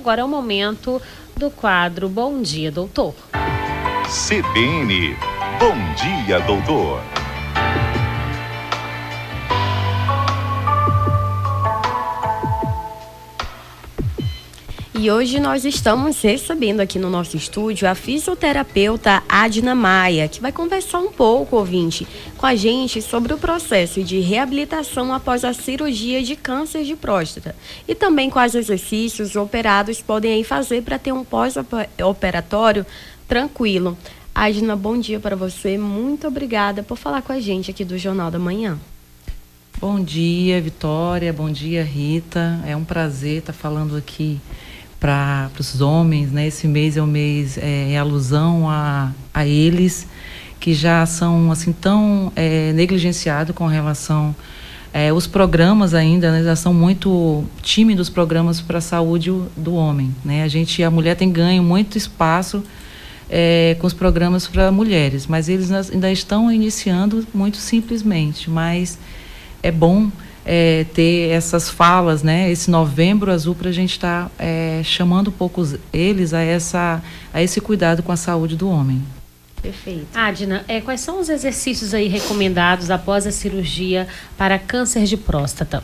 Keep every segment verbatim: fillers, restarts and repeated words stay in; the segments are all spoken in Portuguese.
agora é o momento do quadro Bom Dia, Doutor. C B N, Bom Dia, Doutor. E hoje nós estamos recebendo aqui no nosso estúdio a fisioterapeuta Adna Maia, que vai conversar um pouco, ouvinte, com a gente sobre o processo de reabilitação após a cirurgia de câncer de próstata. E também quais exercícios operados podem aí fazer para ter um pós-operatório tranquilo. Adna, bom dia para você. Muito obrigada por falar com a gente aqui do Jornal da Manhã. Bom dia, Vitória. Bom dia, Rita. É um prazer estar falando aqui para os homens, né? Esse mês é o mês é, em alusão a, a eles que já são assim tão é, negligenciados com relação é, os programas ainda, né? Já são muito tímidos os programas para a saúde do homem, né? A gente, a mulher tem ganho muito espaço é, com os programas para mulheres, mas eles ainda estão iniciando muito simplesmente, mas é bom É, ter essas falas, né? Esse Novembro Azul para a gente estar tá, é, chamando um pouco eles a, essa, a esse cuidado com a saúde do homem. Perfeito. Adna, é, quais são os exercícios aí recomendados após a cirurgia para câncer de próstata?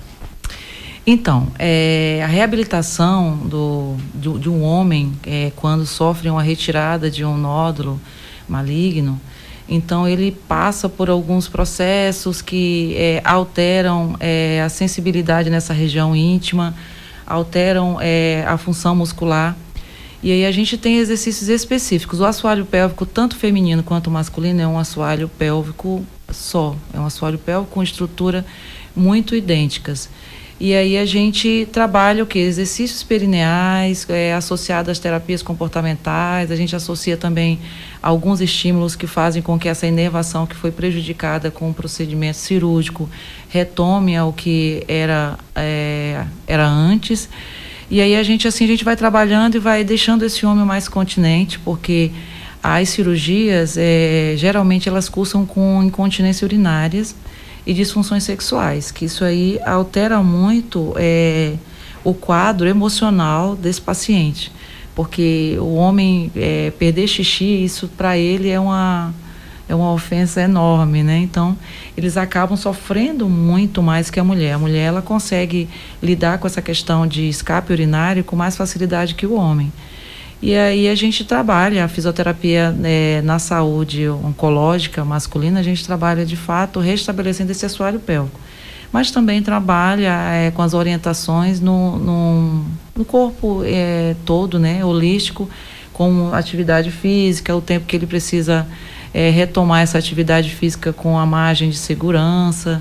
Então, é, a reabilitação do, de, de um homem é, quando sofre uma retirada de um nódulo maligno, então ele passa por alguns processos que é, alteram é, a sensibilidade nessa região íntima, alteram é, a função muscular. E aí a gente tem exercícios específicos. O assoalho pélvico, tanto feminino quanto masculino, é um assoalho pélvico só. É um assoalho pélvico com estrutura muito idênticas. E aí a gente trabalha o quê? Exercícios perineais, é, associados às terapias comportamentais. A gente associa também alguns estímulos que fazem com que essa inervação que foi prejudicada com o procedimento cirúrgico retome ao que era, é, era antes. E aí a gente, assim, a gente vai trabalhando e vai deixando esse homem mais continente, porque as cirurgias, é, geralmente elas cursam com incontinência urinárias e disfunções sexuais, que isso aí altera muito é, o quadro emocional desse paciente, porque o homem é, perder xixi, isso para ele é uma, é uma ofensa enorme, né? Então, eles acabam sofrendo muito mais que a mulher. A mulher, ela consegue lidar com essa questão de escape urinário com mais facilidade que o homem. E aí a gente trabalha a fisioterapia é, na saúde oncológica masculina, a gente trabalha de fato restabelecendo esse assoalho pélvico. Mas também trabalha é, com as orientações no, no, no corpo é, todo, né, holístico, com atividade física, o tempo que ele precisa é, retomar essa atividade física com a margem de segurança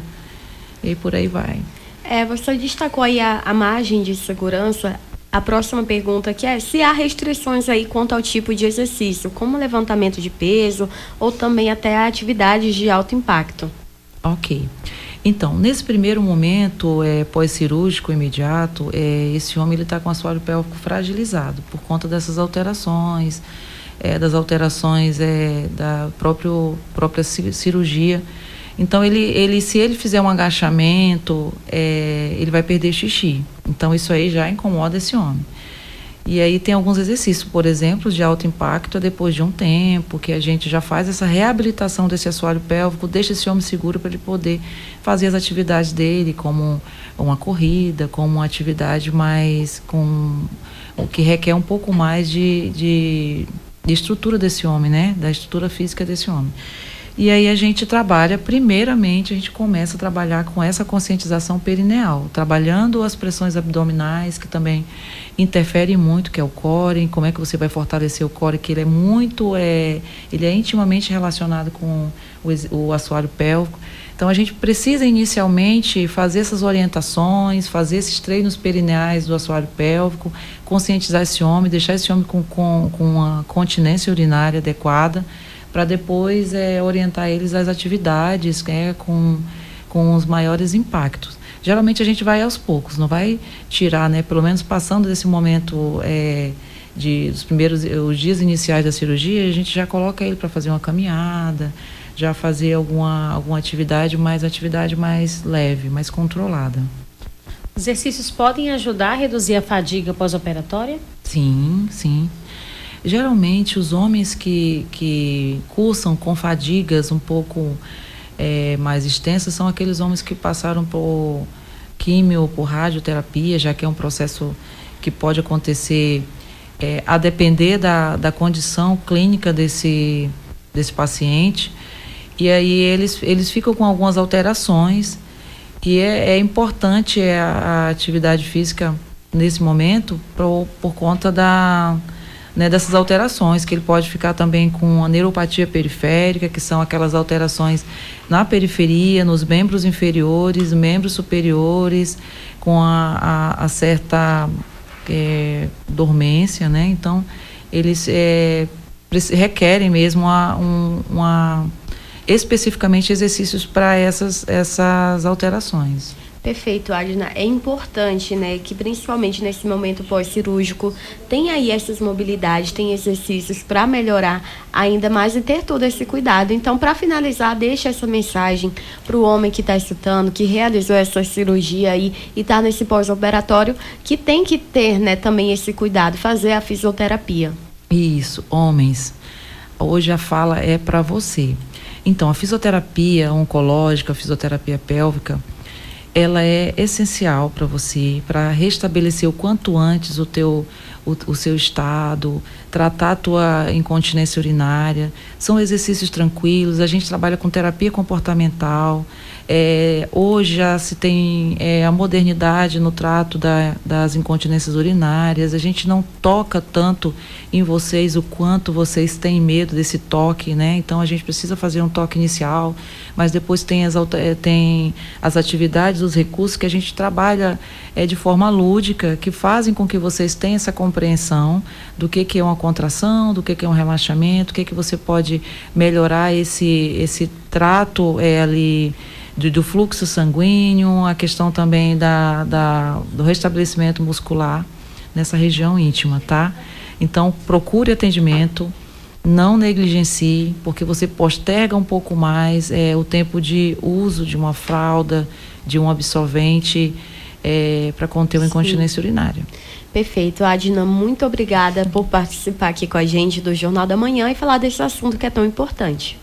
e por aí vai. É, você destacou aí a, a margem de segurança. A próxima pergunta que é se há restrições aí quanto ao tipo de exercício, como levantamento de peso ou também até atividades de alto impacto. Ok. Então, nesse primeiro momento é, pós-cirúrgico imediato, é, esse homem está com o assoalho pélvico fragilizado por conta dessas alterações, é, das alterações é, da próprio, própria cirurgia. Então, ele, ele, se ele fizer um agachamento, é, ele vai perder xixi. Então, isso aí já incomoda esse homem. E aí tem alguns exercícios, por exemplo, de alto impacto, depois de um tempo, que a gente já faz essa reabilitação desse assoalho pélvico, deixa esse homem seguro para ele poder fazer as atividades dele, como uma corrida, como uma atividade mais, com o que requer um pouco mais de, de, de estrutura desse homem, né? Da estrutura física desse homem. E aí a gente trabalha, primeiramente, a gente começa a trabalhar com essa conscientização perineal, trabalhando as pressões abdominais, que também interferem muito, que é o core, como é que você vai fortalecer o core, que ele é muito, é, ele é intimamente relacionado com o, o assoalho pélvico. Então a gente precisa inicialmente fazer essas orientações, fazer esses treinos perineais do assoalho pélvico, conscientizar esse homem, deixar esse homem com, com, com uma continência urinária adequada, para depois é, orientar eles às atividades é, com, com os maiores impactos. Geralmente a gente vai aos poucos, não vai tirar, né, pelo menos passando desse momento é, de, dos primeiros os dias iniciais da cirurgia, a gente já coloca ele para fazer uma caminhada, já fazer alguma, alguma atividade, mas atividade mais leve, mais controlada. Os exercícios podem ajudar a reduzir a fadiga pós-operatória? Sim, sim. Geralmente os homens que, que cursam com fadigas um pouco é, mais extensas são aqueles homens que passaram por químio, por radioterapia, já que é um processo que pode acontecer é, a depender da, da condição clínica desse, desse paciente. E aí eles, eles ficam com algumas alterações e é, é importante a, a atividade física nesse momento por, por conta da... Né, dessas alterações, que ele pode ficar também com a neuropatia periférica, que são aquelas alterações na periferia, nos membros inferiores, membros superiores, com a, a, a certa é, dormência, né? Então, eles é, requerem mesmo uma, um, uma, especificamente exercícios para essas, essas alterações. Perfeito, Adna. É importante, né, que principalmente nesse momento pós-cirúrgico tem aí essas mobilidades, tem exercícios para melhorar ainda mais e ter todo esse cuidado. Então, para finalizar, deixa essa mensagem para o homem que está escutando, que realizou essa cirurgia aí e está nesse pós-operatório, que tem que ter, né, também esse cuidado, fazer a fisioterapia. Isso, homens. Hoje a fala é para você. Então, a fisioterapia oncológica, a fisioterapia pélvica, ela é essencial para você, para restabelecer o quanto antes o, teu, o, o seu estado, tratar a tua incontinência urinária. São exercícios tranquilos, a gente trabalha com terapia comportamental. É, hoje já se tem é, a modernidade no trato da, das incontinências urinárias. A gente não toca tanto em vocês o quanto vocês têm medo desse toque, né? Então a gente precisa fazer um toque inicial, mas depois tem as, tem as atividades, os recursos que a gente trabalha é, de forma lúdica, que fazem com que vocês tenham essa compreensão do que, que é uma contração, do que, que é um relaxamento, o que, que você pode melhorar esse, esse trato é, ali do, do fluxo sanguíneo, a questão também da, da, do restabelecimento muscular nessa região íntima, tá? Então, procure atendimento, não negligencie, porque você posterga um pouco mais é, o tempo de uso de uma fralda, de um absorvente é, para conter uma incontinência urinária. Perfeito. Adna, muito obrigada por participar aqui com a gente do Jornal da Manhã e falar desse assunto que é tão importante.